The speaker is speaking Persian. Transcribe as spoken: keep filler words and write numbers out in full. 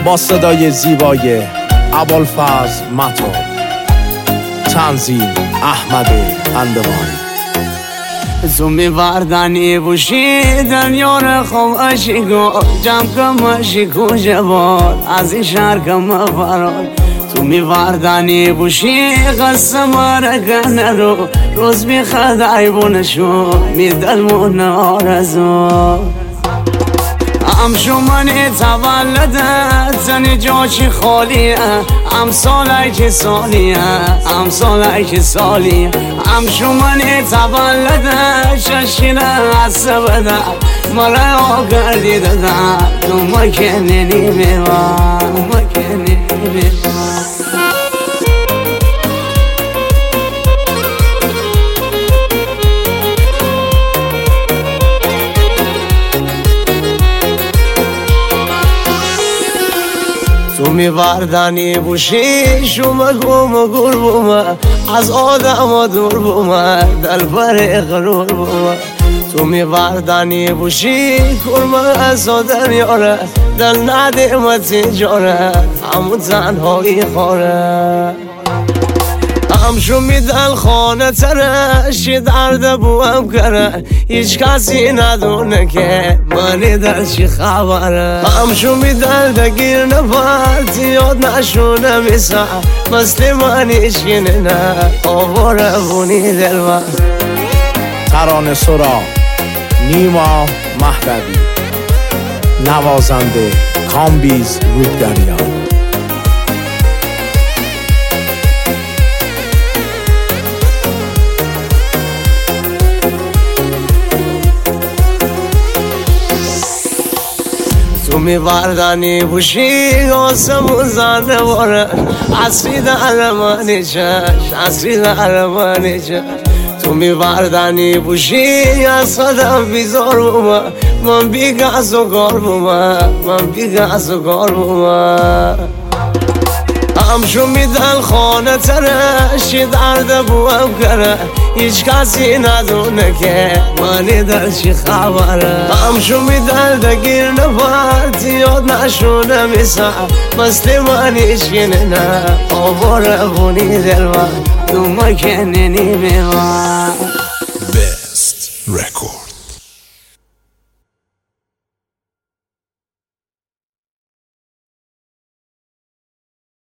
با صدای زیبای ابوالفضل مطاب، تنظیم احمد اندوانی. زومی وردانی بوشیدن یار خوب اشیگو جمع کم اشیگو جوار از این شهر کم فرار. تو می وردانی بوشی قسم رگن رو روز می خدای بونشو می دلمون آرزو. ام شمانی تولده زنی جاچی خالیه، ام سالای که سالیه، ام سالای که سالیه. ام شمانی تولده ششینه حسه بده مرا آگردی داده تو مکنی نیمیوان، تو مکنی نیمیوان. تو می وردانی بوشی شما گم گر بومه از آدم دور بومه دل بر غرور بومه. تو می وردانی بوشی کرمه از آدم یاره دل ندیمتی جاره همون تنهایی خوره. هم شمی دل خانه ترشی درد بوم کره هیچ کسی ندونه که منی دل چی خبره. هم شمی دل دگیر نبرد یاد نشونه میسا مثل منی شینه نه آواره بونی دل من. ترانه سرا نیما مهدوی، نوازنده کامبیز روددریان. تو می وردانی بوشی آسمون زنده باره اصلی در منی چش، اصلی در منی چش. تو می وردانی بوشی از خودم بیزار بومه من بی گز و گار بومه، من بی گز و گار بومه. هم شمی دل خانه ترشی درد بوم کره هیچ کسی ندونه که منی دل چی خبره. هم شمی دل دگیر نبرد یاد نشونه میسا مثل منی شینه نه آواره بونی دل من تو مکنی نیمیوان. Best Record.